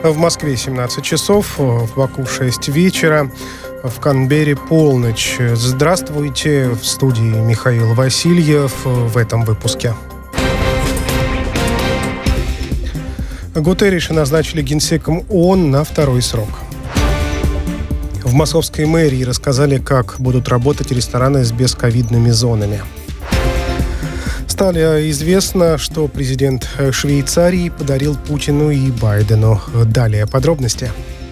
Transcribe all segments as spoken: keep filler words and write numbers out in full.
В Москве семнадцать часов, в Баку шесть вечера, в Канберре полночь. Здравствуйте, в студии Михаил Васильев в этом выпуске. Гутерриша назначили генсеком ООН на второй срок. В московской мэрии рассказали, как будут работать рестораны с бесковидными зонами. Стало известно, что президент Швейцарии подарил Путину и Байдену. Далее подробности.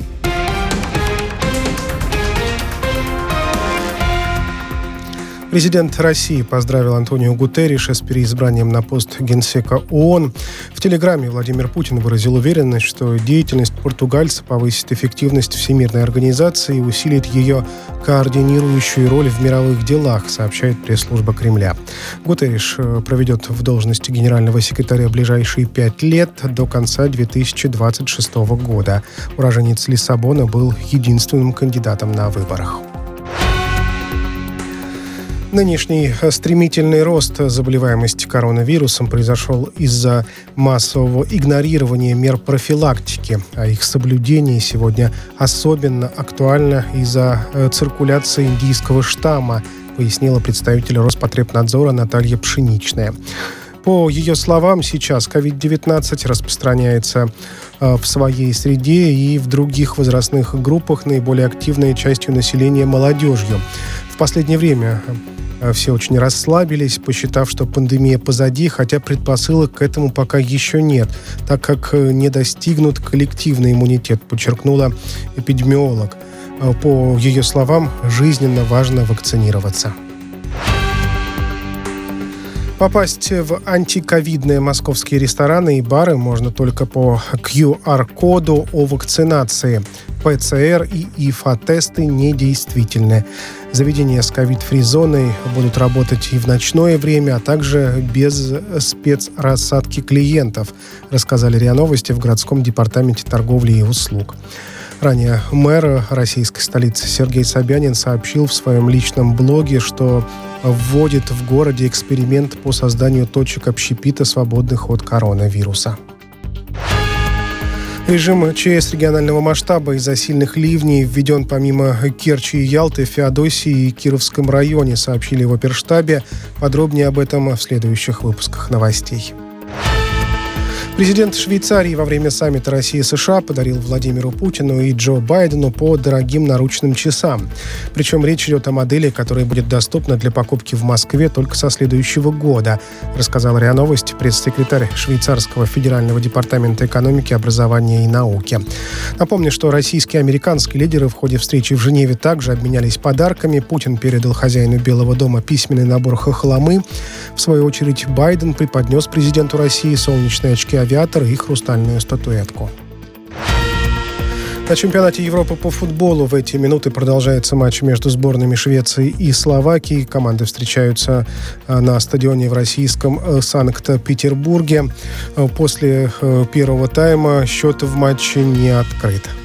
Президент России поздравил Антонио Гутерриша с переизбранием на пост генсека ООН. В телеграмме Владимир Путин выразил уверенность, что деятельность португальца повысит эффективность Всемирной организации и усилит ее координирующую роль в мировых делах, сообщает пресс-служба Кремля. Гутерриш проведет в должности генерального секретаря ближайшие пять лет до конца две тысячи двадцать шестого года. Уроженец Лиссабона был единственным кандидатом на выборах. Нынешний стремительный рост заболеваемости коронавирусом произошел из-за массового игнорирования мер профилактики, а их соблюдение сегодня особенно актуально из-за циркуляции индийского штамма, пояснила представитель Роспотребнадзора Наталья Пшеничная. По ее словам, сейчас ковид девятнадцать распространяется в своей среде и в других возрастных группах, наиболее активной частью населения молодежью. В последнее время все очень расслабились, посчитав, что пандемия позади, хотя предпосылок к этому пока еще нет, так как не достигнут коллективный иммунитет, подчеркнула эпидемиолог. По ее словам, жизненно важно вакцинироваться. Попасть в антиковидные московские рестораны и бары можно только по ку ар-коду о вакцинации. пэ цэ эр и и эф а-тесты недействительны. Заведения с ковид-фри зоной будут работать и в ночное время, а также без спецрассадки клиентов, рассказали РИА Новости в городском департаменте торговли и услуг. Ранее мэр российской столицы Сергей Собянин сообщил в своем личном блоге, что вводит в городе эксперимент по созданию точек общепита, свободных от коронавируса. Режим ЧС регионального масштаба из-за сильных ливней введен помимо Керчи и Ялты в Феодосии и Кировском районе, сообщили в оперштабе. Подробнее об этом в следующих выпусках новостей. Президент Швейцарии во время саммита Россия-США подарил Владимиру Путину и Джо Байдену по дорогим наручным часам. Причем речь идет о модели, которая будет доступна для покупки в Москве только со следующего года, рассказал РИА Новости пресс-секретарь Швейцарского федерального департамента экономики, образования и науки. Напомню, что российские и американские лидеры в ходе встречи в Женеве также обменялись подарками. Путин передал хозяину Белого дома письменный набор хохломы. В свою очередь Байден преподнес президенту России солнечные очки авиатор и хрустальную статуэтку. На чемпионате Европы по футболу в эти минуты продолжается матч между сборными Швеции и Словакии. Команды встречаются на стадионе в российском Санкт-Петербурге. После первого тайма счет в матче не открыт.